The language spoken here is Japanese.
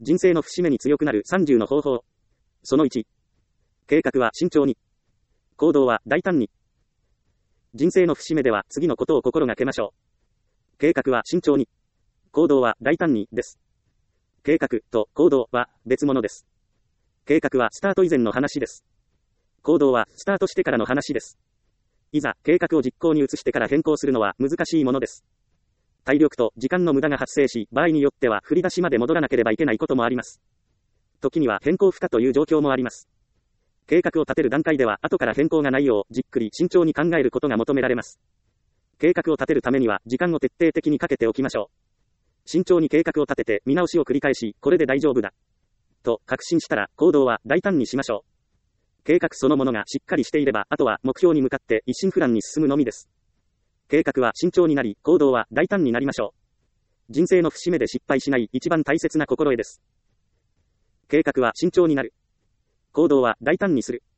人生の節目に強くなる30の方法。その1。計画は慎重に。行動は大胆に。人生の節目では次のことを心がけましょう。計画は慎重に。行動は大胆にです。計画と行動は別物です。計画はスタート以前の話です。行動はスタートしてからの話です。いざ計画を実行に移してから変更するのは難しいものです。体力と時間の無駄が発生し、場合によっては振り出しまで戻らなければいけないこともあります。時には変更不可という状況もあります。計画を立てる段階では後から変更がないようじっくり慎重に考えることが求められます。計画を立てるためには時間を徹底的にかけておきましょう。慎重に計画を立てて見直しを繰り返し、これで大丈夫だと確信したら行動は大胆にしましょう。計画そのものがしっかりしていれば、あとは目標に向かって一心不乱に進むのみです。計画は慎重になり、行動は大胆になりましょう。人生の節目で失敗しない一番大切な心得です。計画は慎重になる。行動は大胆にする。